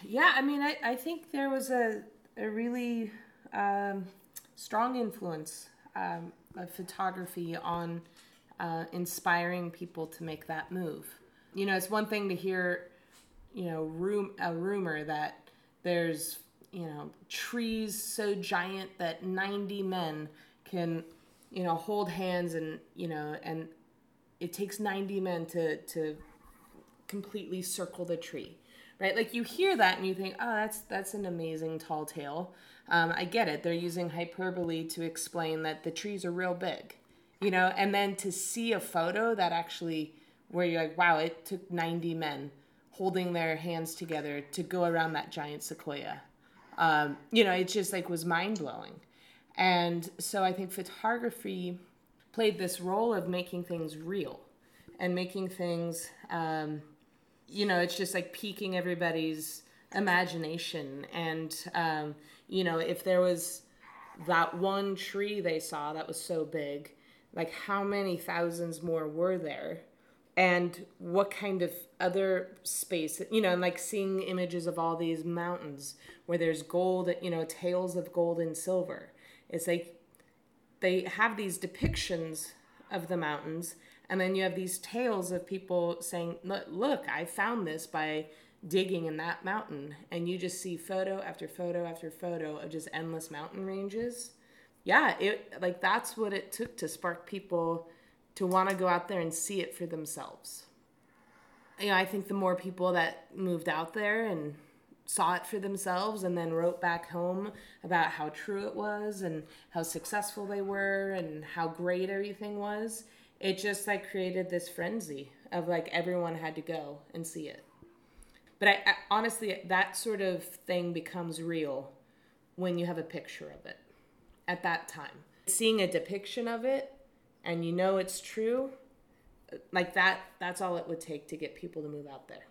Yeah, I mean, I think there was a really um, strong influence of photography on inspiring people to make that move. You know, it's one thing to hear, a rumor that there's, trees so giant that 90 men can, hold hands and it takes 90 men to completely circle the tree, right? Like you hear that and you think, oh, that's an amazing tall tale. I get it. They're using hyperbole to explain that the trees are real big, and then to see a photo that actually where you're like, wow, it took 90 men holding their hands together to go around that giant sequoia. It just like was mind blowing. And so I think photography played this role of making things real and making things it's just like piquing everybody's imagination. And, if there was that one tree they saw that was so big, like how many thousands more were there? And what kind of other space, and like seeing images of all these mountains where there's gold, tails of gold and silver. It's like they have these depictions of the mountains, and then you have these tales of people saying, look, I found this by digging in that mountain. And you just see photo after photo after photo of just endless mountain ranges. Yeah, it like that's what it took to spark people to want to go out there and see it for themselves. I think the more people that moved out there and saw it for themselves and then wrote back home about how true it was and how successful they were and how great everything was, it just like created this frenzy of like everyone had to go and see it. But I honestly, that sort of thing becomes real when you have a picture of it at that time. Seeing a depiction of it and it's true, like that's all it would take to get people to move out there.